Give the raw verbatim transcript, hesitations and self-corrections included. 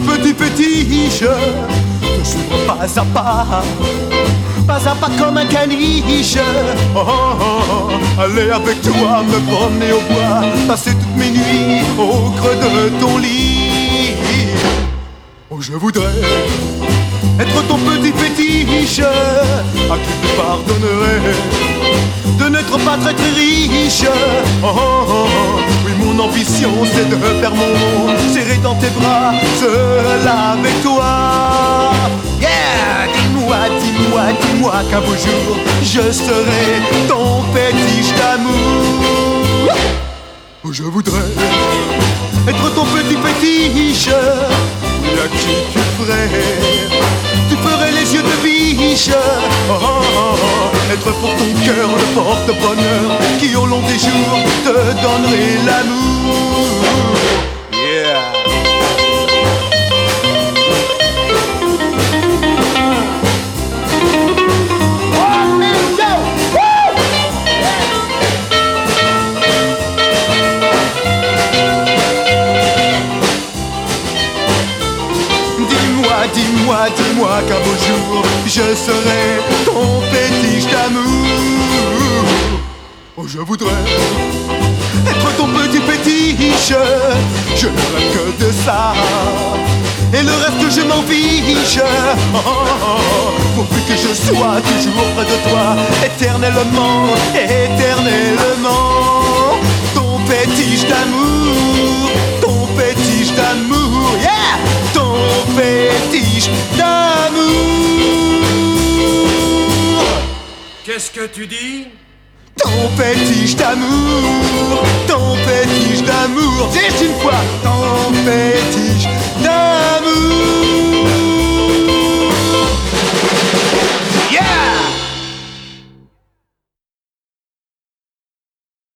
petit fétiche de suivre pas à pas, pas à pas comme un caniche. Oh, oh, oh, aller avec toi, me promener au bois, passer toutes mes nuits au creux de ton lit. Oh, je voudrais être ton petit fétiche à qui tu pardonnerais de n'être pas très très riche. Oh, oh, oh, oui, mon ambition c'est de faire mon monde serré dans tes bras, seul avec toi. Yeah, dis-moi, dis-moi, dis-moi qu'un beau jour je serai ton fétiche d'amour. Oh, je voudrais être ton petit fétiche, oui, à qui tu ferais, tu ferais les yeux de biche. Oh, oh, oh, être pour ton cœur le porte-bonheur qui au long des jours te donnerait l'amour. Yeah. Dis-moi, dis-moi qu'un beau jour je serai ton fétiche d'amour. Oh, je voudrais être ton petit fétiche, je ne rêve que de ça, et le reste je m'en fiche. Oh, oh, oh, pourvu que je sois toujours près de toi, éternellement, éternellement. Ton fétiche d'amour, ton fétiche d'amour, yeah, ton fétiche d'amour. Qu'est-ce que tu dis? Ton fétiche d'amour, ton fétiche d'amour. Dis une fois, ton fétiche